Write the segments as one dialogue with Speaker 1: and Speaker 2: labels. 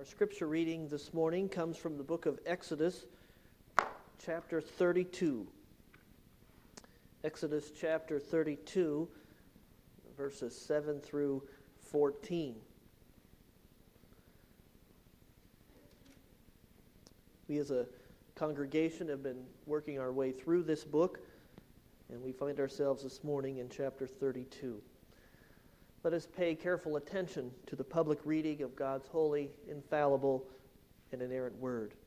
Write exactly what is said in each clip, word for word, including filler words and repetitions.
Speaker 1: Our scripture reading this morning comes from the book of Exodus, chapter thirty-two. Exodus chapter thirty-two, verses seven through fourteen. We as a congregation have been working our way through this book, and we find ourselves this morning in chapter thirty-two. Let us pay careful attention to the public reading of God's holy, infallible, and inerrant word.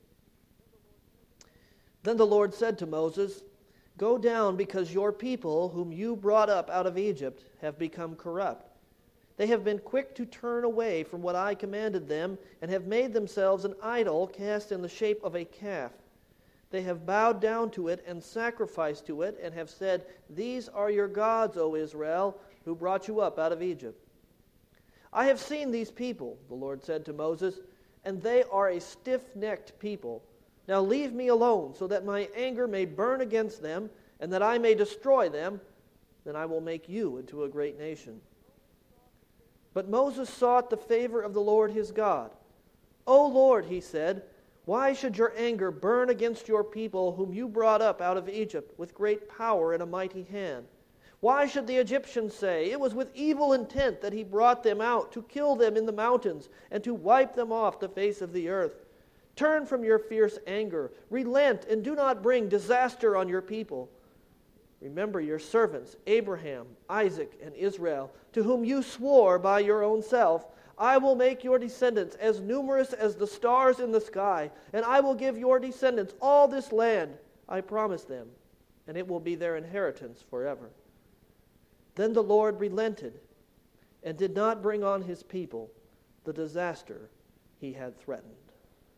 Speaker 1: Then the Lord said to Moses, "Go down, because your people, whom you brought up out of Egypt, have become corrupt. They have been quick to turn away from what I commanded them, and have made themselves an idol cast in the shape of a calf. They have bowed down to it and sacrificed to it, and have said, 'These are your gods, O Israel, who brought you up out of Egypt.' I have seen these people," the Lord said to Moses, "and they are a stiff-necked people. Now leave me alone, so that my anger may burn against them, and that I may destroy them. Then I will make you into a great nation." But Moses sought the favor of the Lord his God. "O Lord," he said, "why should your anger burn against your people, whom you brought up out of Egypt with great power and a mighty hand? Why should the Egyptians say, 'It was with evil intent that he brought them out, to kill them in the mountains, and to wipe them off the face of the earth'? Turn from your fierce anger, relent, and do not bring disaster on your people. Remember your servants, Abraham, Isaac, and Israel, to whom you swore by your own self, 'I will make your descendants as numerous as the stars in the sky, and I will give your descendants all this land I promised them, and it will be their inheritance forever.' Then the Lord relented and did not bring on his people the disaster he had threatened."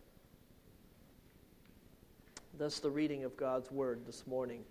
Speaker 1: Thus the reading of God's word this morning.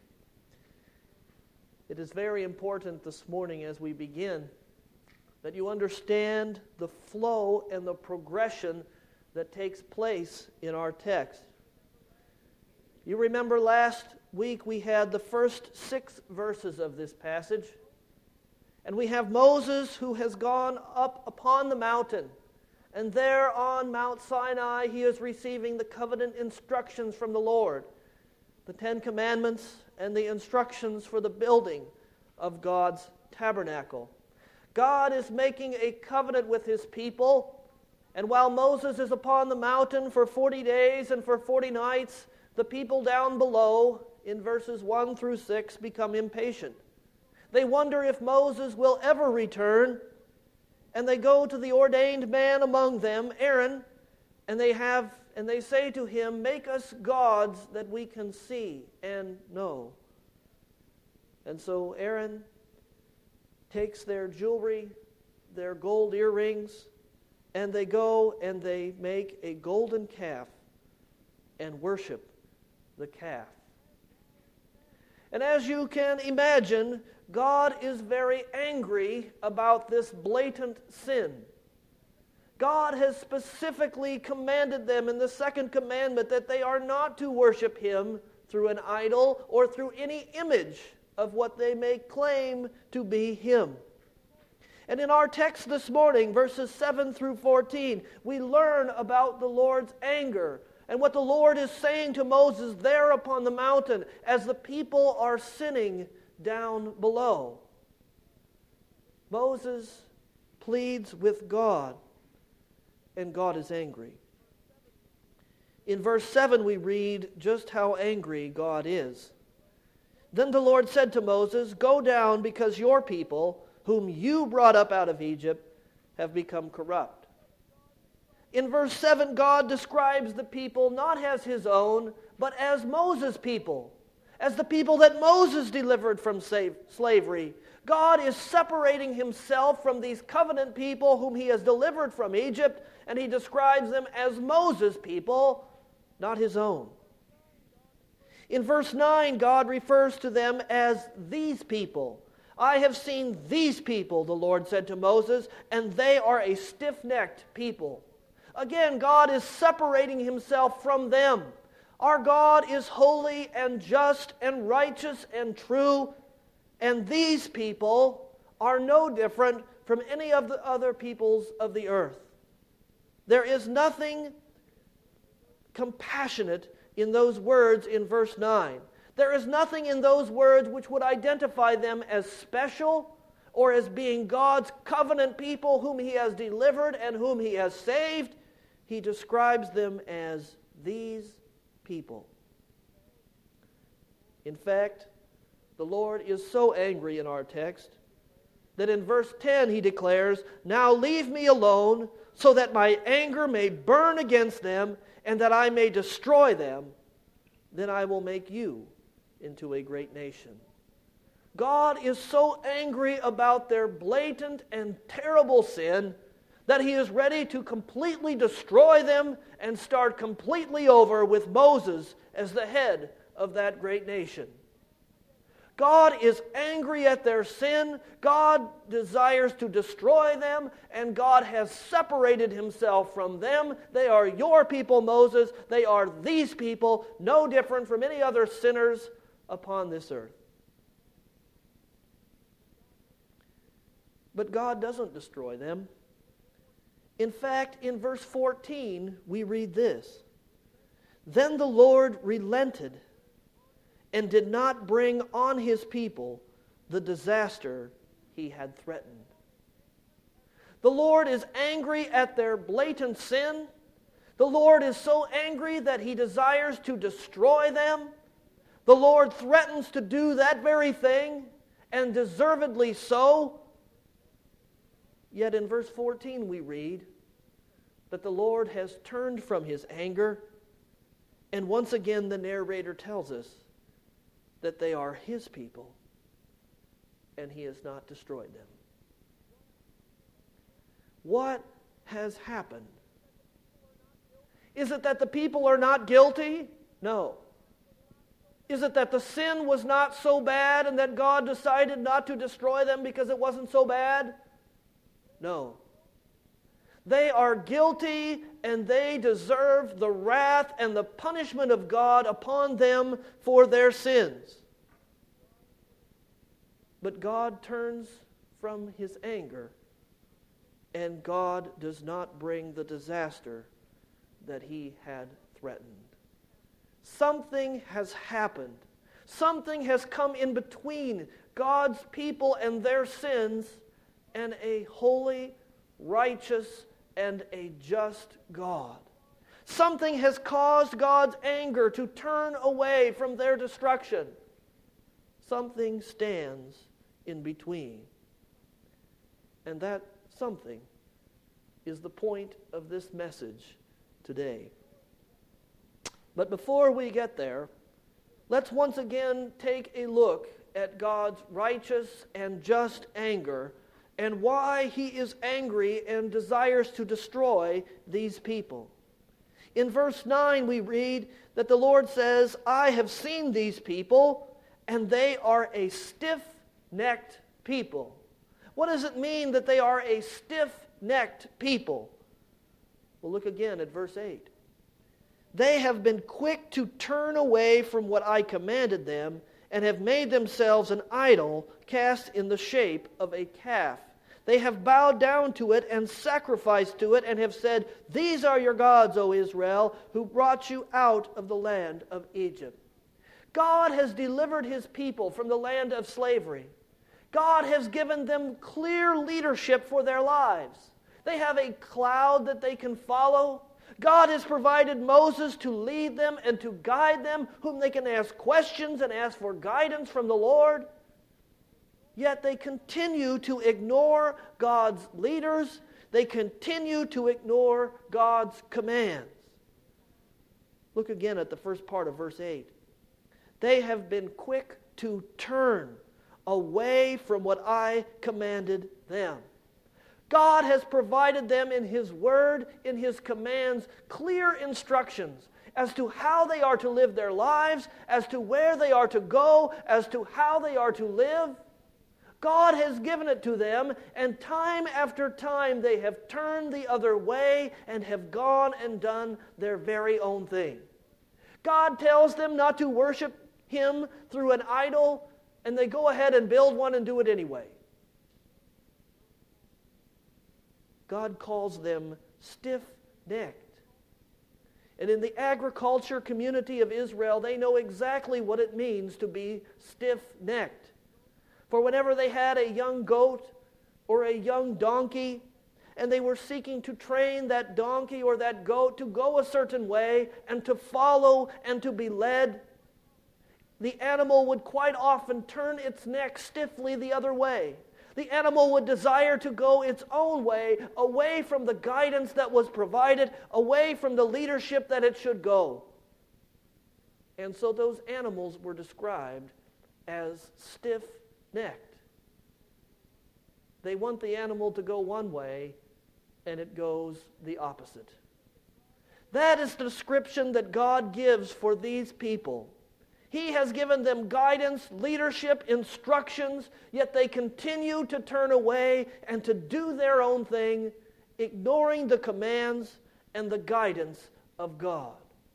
Speaker 1: It is very important this morning as we begin that you understand the flow and the progression that takes place in our text. You remember last week we had the first six verses of this passage, and we have Moses who has gone up upon the mountain, and there on Mount Sinai he is receiving the covenant instructions from the Lord, the Ten Commandments and the instructions for the building of God's tabernacle. God is making a covenant with his people, and while Moses is upon the mountain for forty days and for forty nights, the people down below, in verses one through six, become impatient. They wonder if Moses will ever return, and they go to the ordained man among them, Aaron, and they have and they say to him, "Make us gods that we can see and know." And so Aaron takes their jewelry, their gold earrings, and they go and they make a golden calf and worship the calf. And as you can imagine, God is very angry about this blatant sin. God has specifically commanded them in the second commandment that they are not to worship him through an idol or through any image of what they may claim to be him. And in our text this morning, verses seven through fourteen, we learn about the Lord's anger and what the Lord is saying to Moses there upon the mountain as the people are sinning down below. Moses pleads with God, and God is angry. In verse seven we read just how angry God is. Then the Lord said to Moses, "Go down, because your people, whom you brought up out of Egypt, have become corrupt." In verse seven, God describes the people not as his own, but as Moses' people, as the people that Moses delivered from slavery. God is separating himself from these covenant people whom he has delivered from Egypt, and he describes them as Moses' people, not his own. In verse nine, God refers to them as these people. "I have seen these people," the Lord said to Moses, "and they are a stiff-necked people." Again, God is separating himself from them. Our God is holy and just and righteous and true, and these people are no different from any of the other peoples of the earth. There is nothing compassionate in those words in verse nine. There is nothing in those words which would identify them as special or as being God's covenant people whom He has delivered and whom He has saved. He describes them as these people. In fact, the Lord is so angry in our text that in verse ten He declares, "Now leave me alone, so that my anger may burn against them, and that I may destroy them. Then I will make you into a great nation." God is so angry about their blatant and terrible sin that He is ready to completely destroy them and start completely over with Moses as the head of that great nation. God is angry at their sin. God desires to destroy them, and God has separated Himself from them. They are your people, Moses. They are these people, no different from any other sinners upon this earth. But God doesn't destroy them. In fact, in verse fourteen, we read this: "Then the Lord relented and did not bring on His people the disaster He had threatened." The Lord is angry at their blatant sin. The Lord is so angry that He desires to destroy them. The Lord threatens to do that very thing, and deservedly so. Yet in verse fourteen we read that the Lord has turned from His anger, and once again the narrator tells us that they are His people, and He has not destroyed them. What has happened? Is it that the people are not guilty? No. Is it that the sin was not so bad and that God decided not to destroy them because it wasn't so bad? No. They are guilty, and they deserve the wrath and the punishment of God upon them for their sins. But God turns from His anger, and God does not bring the disaster that He had threatened. Something has happened. Something has come in between God's people and their sins and a holy, righteous, and a just God. Something has caused God's anger to turn away from their destruction. Something stands in between. And that something is the point of this message today. But before we get there, let's once again take a look at God's righteous and just anger and why He is angry and desires to destroy these people. In verse nine we read that the Lord says, "I have seen these people, and they are a stiff-necked people." What does it mean that they are a stiff-necked people? Well, look again at verse eight. "They have been quick to turn away from what I commanded them, and have made themselves an idol cast in the shape of a calf. They have bowed down to it and sacrificed to it, and have said, 'These are your gods, O Israel, who brought you out of the land of Egypt.'" God has delivered His people from the land of slavery. God has given them clear leadership for their lives. They have a cloud that they can follow. God has provided Moses to lead them and to guide them, whom they can ask questions and ask for guidance from the Lord. Yet they continue to ignore God's leaders. They continue to ignore God's commands. Look again at the first part of verse eight. "They have been quick to turn away from what I commanded them." God has provided them in His Word, in His commands, clear instructions as to how they are to live their lives, as to where they are to go, as to how they are to live. God has given it to them, and time after time they have turned the other way and have gone and done their very own thing. God tells them not to worship Him through an idol, and they go ahead and build one and do it anyway. God calls them stiff stiff-necked. And in the agriculture community of Israel, they know exactly what it means to be stiff-necked. For whenever they had a young goat or a young donkey, and they were seeking to train that donkey or that goat to go a certain way and to follow and to be led, the animal would quite often turn its neck stiffly the other way. The animal would desire to go its own way, away from the guidance that was provided, away from the leadership that it should go. And so those animals were described as stiff-necked. They want the animal to go one way, and it goes the opposite. That is the description that God gives for these people. He has given them guidance, leadership, instructions, yet they continue to turn away and to do their own thing, ignoring the commands and the guidance of God.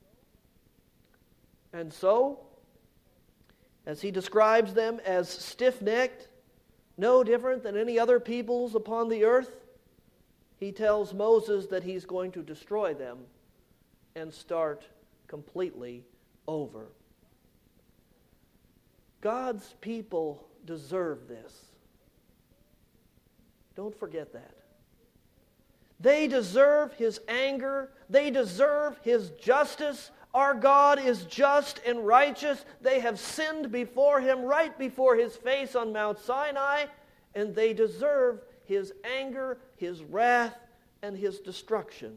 Speaker 1: And so, as he describes them as stiff-necked, no different than any other peoples upon the earth, he tells Moses that he's going to destroy them and start completely over. God's people deserve this. Don't forget that. They deserve His anger. They deserve His justice. Our God is just and righteous. They have sinned before Him, right before His face on Mount Sinai, and they deserve His anger, His wrath, and His destruction.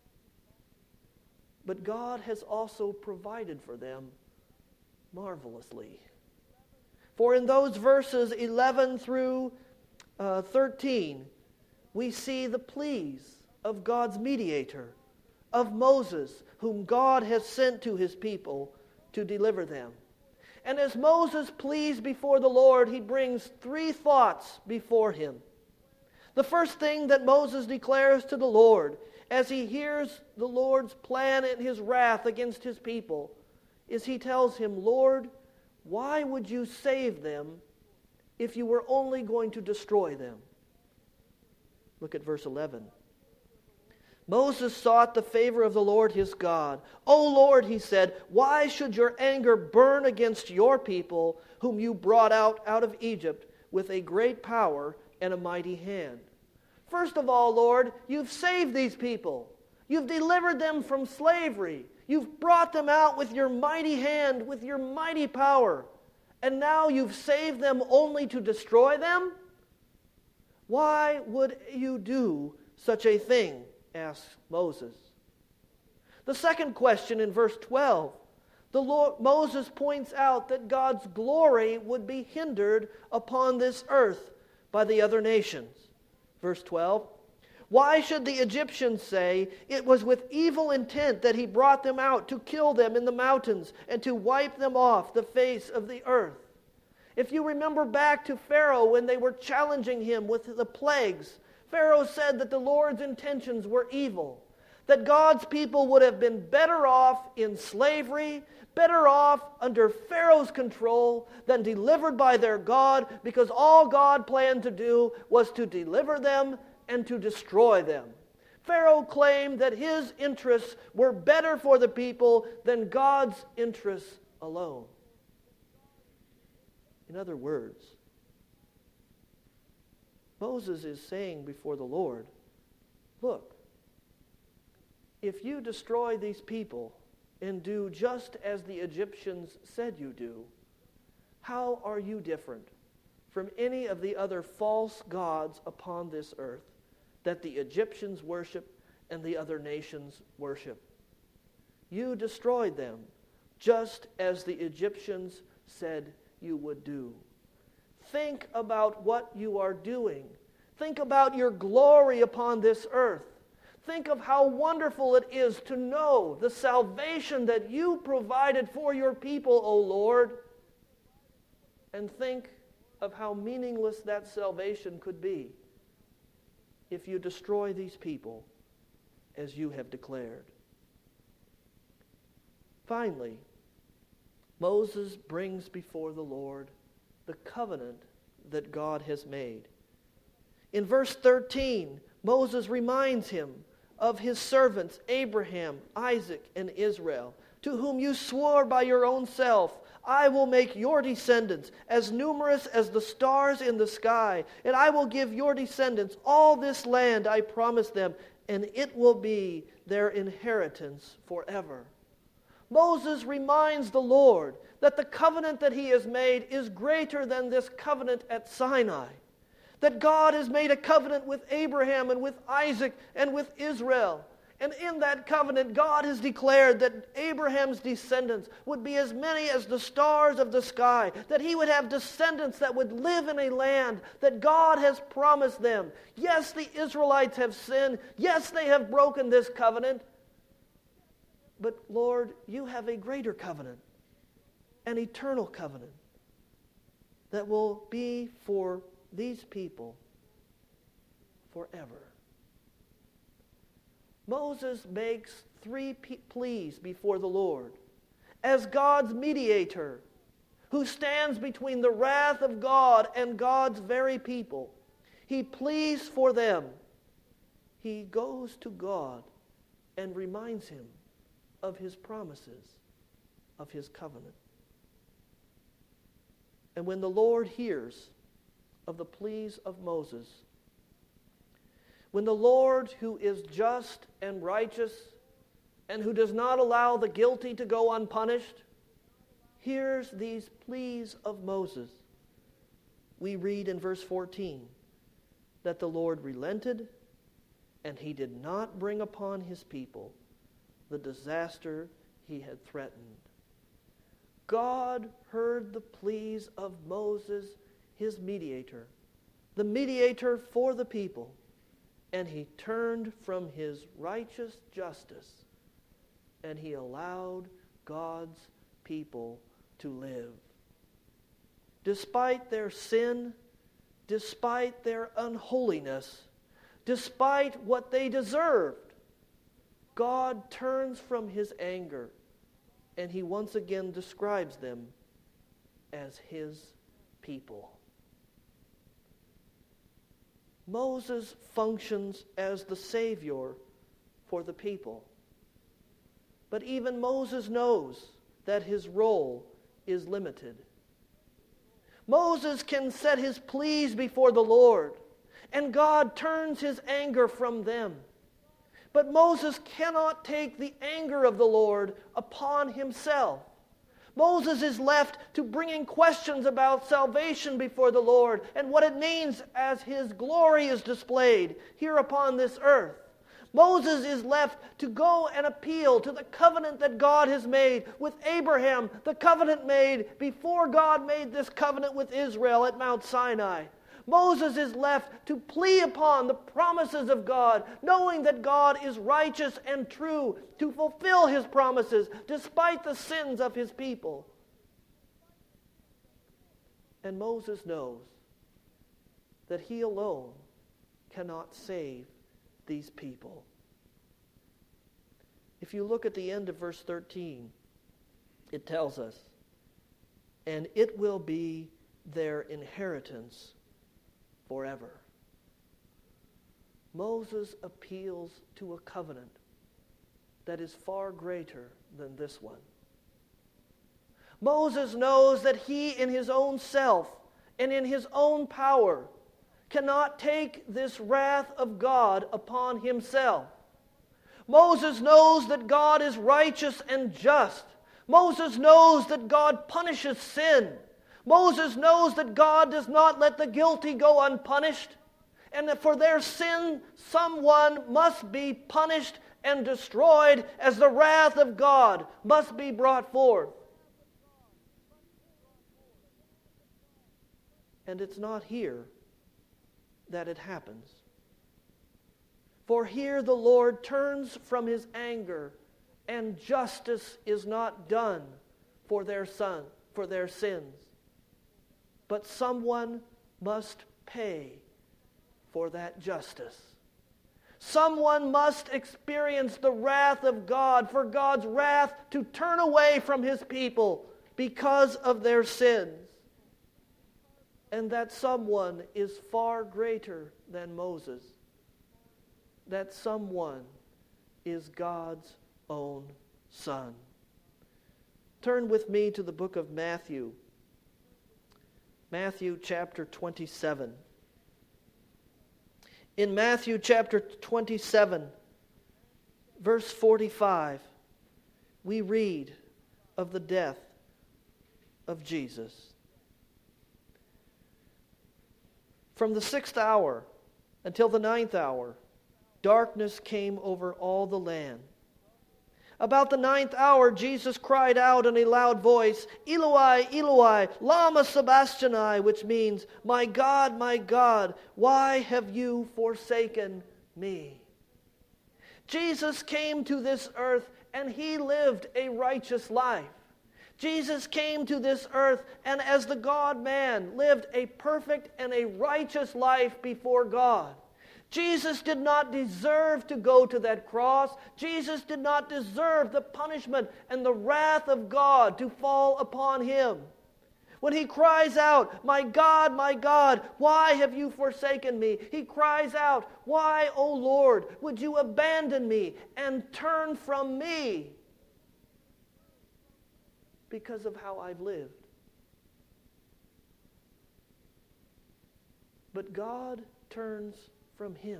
Speaker 1: But God has also provided for them marvelously. For in those verses eleven through uh, thirteen, we see the pleas of God's mediator, of Moses, whom God has sent to His people to deliver them. And as Moses pleads before the Lord, he brings three thoughts before him. The first thing that Moses declares to the Lord, as he hears the Lord's plan and His wrath against His people, is he tells him, Lord, why would you save them if you were only going to destroy them? Look at verse eleven. Moses sought the favor of the Lord his God. O Lord, he said, why should your anger burn against your people, whom you brought out out of Egypt with a great power and a mighty hand? First of all, Lord, you've saved these people. You've delivered them from slavery. You've brought them out with your mighty hand, with your mighty power. And now you've saved them only to destroy them? Why would you do such a thing? Asks Moses. The second question in verse twelve, the Lord, Moses points out that God's glory would be hindered upon this earth by the other nations. Verse twelve, why should the Egyptians say it was with evil intent that he brought them out to kill them in the mountains and to wipe them off the face of the earth? If you remember back to Pharaoh when they were challenging him with the plagues, Pharaoh said that the Lord's intentions were evil, that God's people would have been better off in slavery, better off under Pharaoh's control than delivered by their God, because all God planned to do was to deliver them and to destroy them. Pharaoh claimed that his interests were better for the people than God's interests alone. In other words, Moses is saying before the Lord, look, if you destroy these people and do just as the Egyptians said you do, how are you different from any of the other false gods upon this earth that the Egyptians worship and the other nations worship? You destroyed them just as the Egyptians said you would do. Think about what you are doing. Think about your glory upon this earth. Think of how wonderful it is to know the salvation that you provided for your people, O Lord. And think of how meaningless that salvation could be if you destroy these people as you have declared. Finally, Moses brings before the Lord the covenant that God has made. In verse thirteen, Moses reminds him of his servants Abraham, Isaac, and Israel, to whom you swore by your own self, I will make your descendants as numerous as the stars in the sky, and I will give your descendants all this land I promised them, and it will be their inheritance forever. Moses reminds the Lord that the covenant that he has made is greater than this covenant at Sinai. That God has made a covenant with Abraham and with Isaac and with Israel. And in that covenant, God has declared that Abraham's descendants would be as many as the stars of the sky, that he would have descendants that would live in a land that God has promised them. Yes, the Israelites have sinned. Yes, they have broken this covenant. But Lord, you have a greater covenant, an eternal covenant that will be for these people forever. Moses makes three pleas before the Lord as God's mediator who stands between the wrath of God and God's very people. He pleads for them. He goes to God and reminds him of his promises, of his covenant. And when the Lord hears of the pleas of Moses, when the Lord, who is just and righteous and who does not allow the guilty to go unpunished, hears these pleas of Moses, we read in verse fourteen that the Lord relented and he did not bring upon his people the disaster he had threatened. God heard the pleas of Moses, his mediator, the mediator for the people, and he turned from his righteous justice and he allowed God's people to live. Despite their sin, despite their unholiness, despite what they deserved, God turns from his anger and he once again describes them as his people. Moses functions as the Savior for the people. But even Moses knows that his role is limited. Moses can set his pleas before the Lord, and God turns his anger from them. But Moses cannot take the anger of the Lord upon himself. Moses is left to bringing questions about salvation before the Lord and what it means as his glory is displayed here upon this earth. Moses is left to go and appeal to the covenant that God has made with Abraham, the covenant made before God made this covenant with Israel at Mount Sinai. Moses is left to plea upon the promises of God, knowing that God is righteous and true to fulfill his promises despite the sins of his people. And Moses knows that he alone cannot save these people. If you look at the end of verse thirteen, it tells us, and it will be their inheritance forever. Moses appeals to a covenant that is far greater than this one. Moses knows that he in his own self and in his own power cannot take this wrath of God upon himself. Moses knows that God is righteous and just. Moses knows that God punishes sin. Moses knows that God does not let the guilty go unpunished, and that for their sin someone must be punished and destroyed as the wrath of God must be brought forth. And it's not here that it happens. For here the Lord turns from his anger, and justice is not done for their son, for their sins. But someone must pay for that justice. Someone must experience the wrath of God, for God's wrath to turn away from his people because of their sins. And that someone is far greater than Moses. That someone is God's own Son. Turn with me to the book of Matthew. Matthew chapter twenty-seven. In Matthew chapter twenty-seven, verse forty-five, we read of the death of Jesus. From the sixth hour until the ninth hour, darkness came over all the land. About the ninth hour, Jesus cried out in a loud voice, Eloi, Eloi, lama sabachthani, which means, My God, my God, why have you forsaken me? Jesus came to this earth and he lived a righteous life. Jesus came to this earth and as the God-man lived a perfect and a righteous life before God. Jesus did not deserve to go to that cross. Jesus did not deserve the punishment and the wrath of God to fall upon him. When he cries out, My God, my God, why have you forsaken me? He cries out, Why, O Lord, would you abandon me and turn from me? Because of how I've lived. But God turns from him.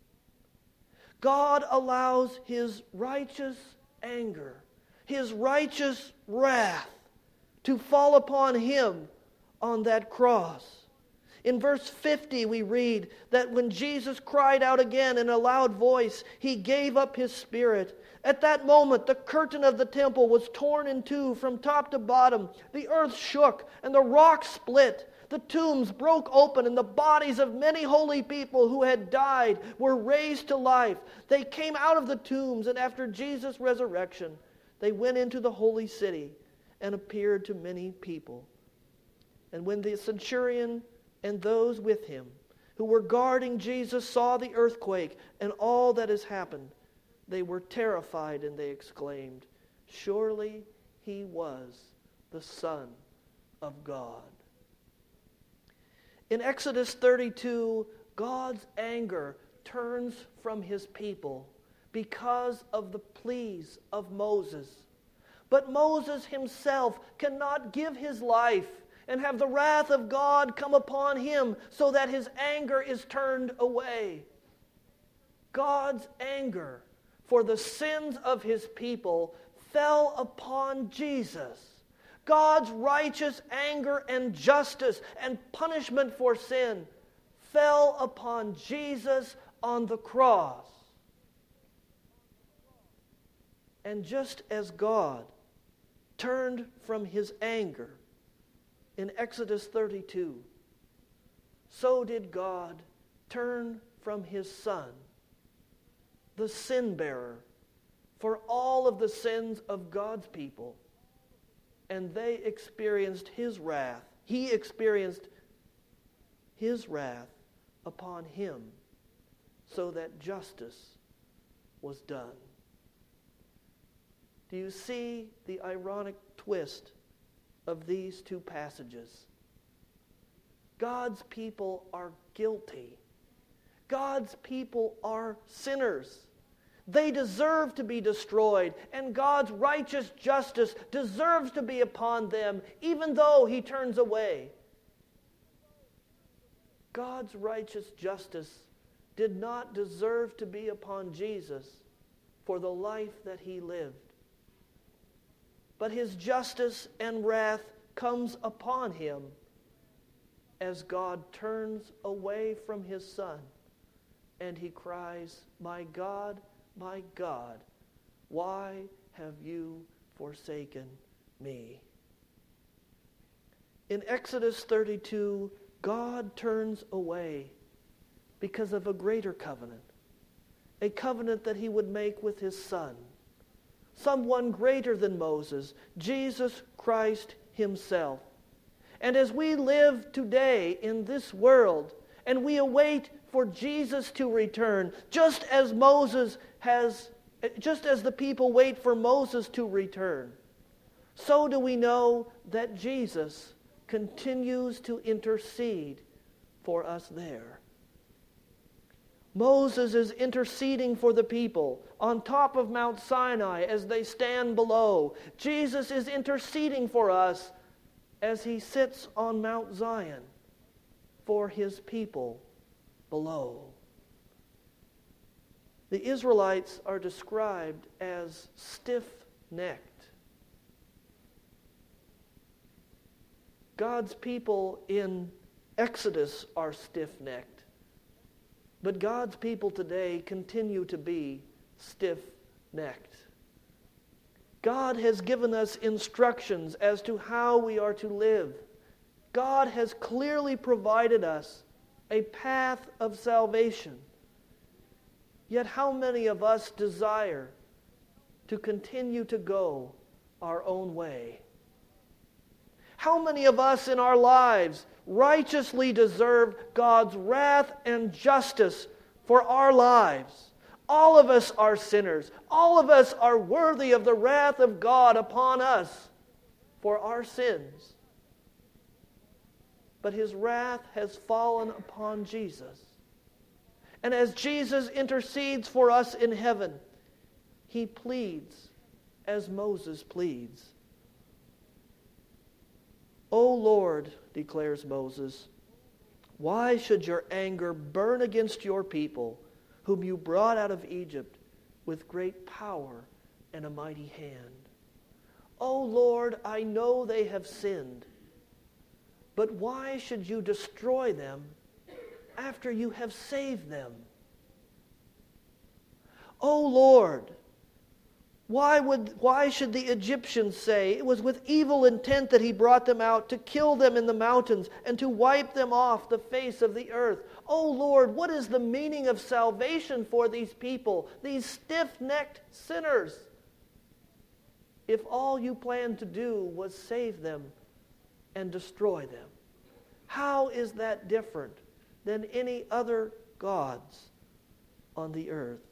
Speaker 1: God allows his righteous anger, his righteous wrath to fall upon him on that cross. In verse fifty we read that when Jesus cried out again in a loud voice, he gave up his spirit. At that moment, the curtain of the temple was torn in two from top to bottom. The earth shook and the rocks split. The tombs broke open and the bodies of many holy people who had died were raised to life. They came out of the tombs, and after Jesus' resurrection, they went into the holy city and appeared to many people. And when the centurion and those with him who were guarding Jesus saw the earthquake and all that has happened, they were terrified and they exclaimed, Surely he was the Son of God. In Exodus thirty-two, God's anger turns from his people because of the pleas of Moses. But Moses himself cannot give his life and have the wrath of God come upon him so that his anger is turned away. God's anger for the sins of his people fell upon Jesus. God's righteous anger and justice and punishment for sin fell upon Jesus on the cross. And just as God turned from his anger in Exodus thirty-two, so did God turn from his Son, the sin bearer, for all of the sins of God's people. And they experienced his wrath. He experienced his wrath upon him so that justice was done. Do you see the ironic twist of these two passages? God's people are guilty. God's people are sinners. They deserve to be destroyed, and God's righteous justice deserves to be upon them, even though he turns away. God's righteous justice did not deserve to be upon Jesus for the life that he lived. But his justice and wrath comes upon him as God turns away from his Son, and he cries, My God, my God, why have you forsaken me? In Exodus thirty-two, God turns away because of a greater covenant, a covenant that he would make with his Son, someone greater than Moses, Jesus Christ himself. And as we live today in this world, and we await for Jesus to return, just as Moses has, just as the people wait for Moses to return, so do we know that Jesus continues to intercede for us there. Moses is interceding for the people on top of Mount Sinai as they stand below. Jesus is interceding for us as he sits on Mount Zion for his people below. The Israelites are described as stiff-necked. God's people in Exodus are stiff-necked. But God's people today continue to be stiff-necked. God has given us instructions as to how we are to live. God has clearly provided us a path of salvation. Yet how many of us desire to continue to go our own way? How many of us in our lives righteously deserve God's wrath and justice for our lives? All of us are sinners. All of us are worthy of the wrath of God upon us for our sins. But his wrath has fallen upon Jesus. And as Jesus intercedes for us in heaven, he pleads as Moses pleads. O Lord, declares Moses, why should your anger burn against your people, whom you brought out of Egypt with great power and a mighty hand? O Lord, I know they have sinned, but why should you destroy them after you have saved them? O Lord, Why would why should the Egyptians say it was with evil intent that he brought them out to kill them in the mountains and to wipe them off the face of the earth? Oh Lord, what is the meaning of salvation for these people, these stiff-necked sinners, if all you planned to do was save them and destroy them? How is that different than any other gods on the earth?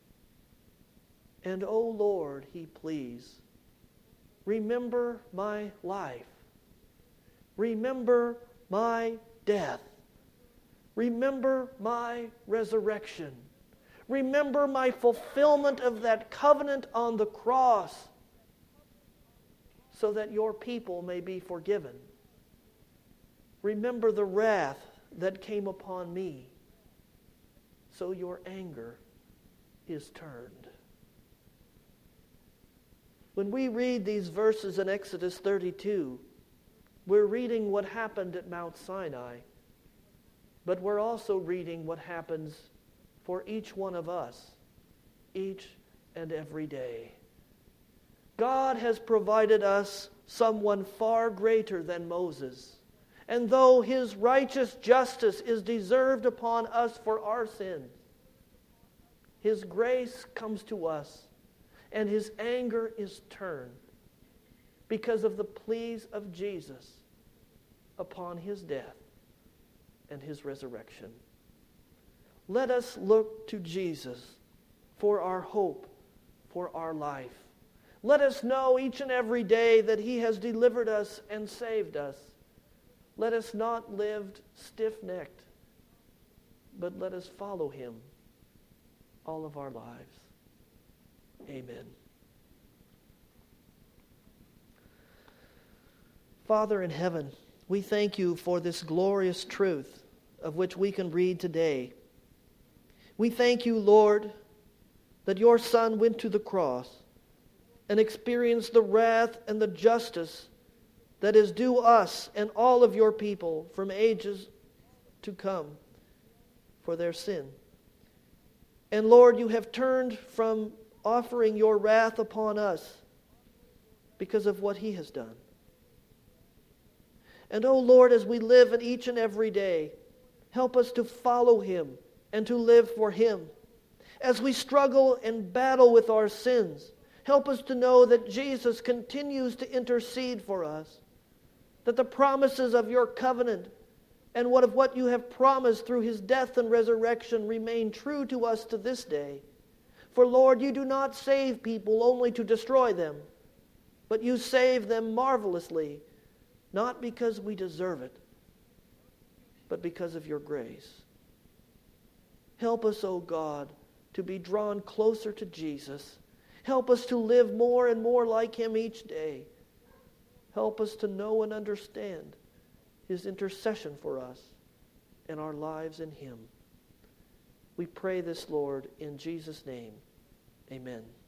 Speaker 1: And, O Lord, he pleads, remember my life. Remember my death. Remember my resurrection. Remember my fulfillment of that covenant on the cross, so that your people may be forgiven. Remember the wrath that came upon me, so your anger is turned. When we read these verses in Exodus thirty-two, we're reading what happened at Mount Sinai, but we're also reading what happens for each one of us, each and every day. God has provided us someone far greater than Moses, and though his righteous justice is deserved upon us for our sins, his grace comes to us, and his anger is turned because of the pleas of Jesus upon his death and his resurrection. Let us look to Jesus for our hope, for our life. Let us know each and every day that he has delivered us and saved us. Let us not live stiff-necked, but let us follow him all of our lives. Amen. Father in heaven, we thank you for this glorious truth of which we can read today. We thank you, Lord, that your Son went to the cross and experienced the wrath and the justice that is due us and all of your people from ages to come for their sin. And Lord, you have turned from offering your wrath upon us because of what he has done. And oh Lord, as we live in each and every day, help us to follow him and to live for him. As we struggle and battle with our sins, help us to know that Jesus continues to intercede for us, that the promises of your covenant and what of what you have promised through his death and resurrection remain true to us to this day. For Lord, you do not save people only to destroy them, but you save them marvelously, not because we deserve it, but because of your grace. Help us, O God, to be drawn closer to Jesus. Help us to live more and more like Him each day. Help us to know and understand His intercession for us and our lives in Him. We pray this, Lord, in Jesus' name. Amen.